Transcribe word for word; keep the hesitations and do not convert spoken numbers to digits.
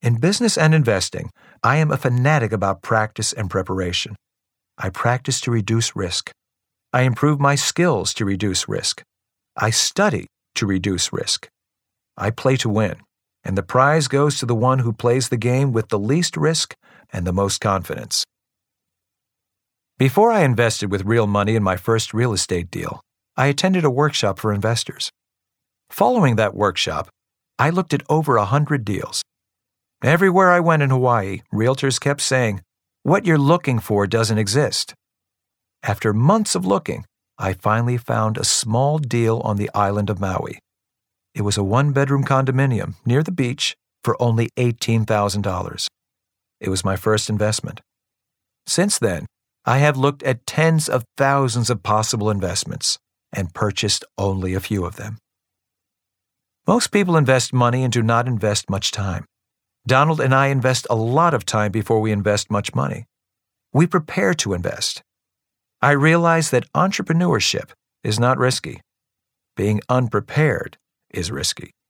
In business and investing, I am a fanatic about practice and preparation. I practice to reduce risk. I improve my skills to reduce risk. I study to reduce risk. I play to win, and the prize goes to the one who plays the game with the least risk and the most confidence. Before I invested with real money in my first real estate deal, I attended a workshop for investors. Following that workshop, I looked at over a hundred deals. Everywhere I went in Hawaii, realtors kept saying, "What you're looking for doesn't exist." After months of looking, I finally found a small deal on the island of Maui. It was a one-bedroom condominium near the beach for only eighteen thousand dollars. It was my first investment. Since then, I have looked at tens of thousands of possible investments and purchased only a few of them. Most people invest money and do not invest much time. Donald and I invest a lot of time before we invest much money. We prepare to invest. I realize that entrepreneurship is not risky. Being unprepared is risky.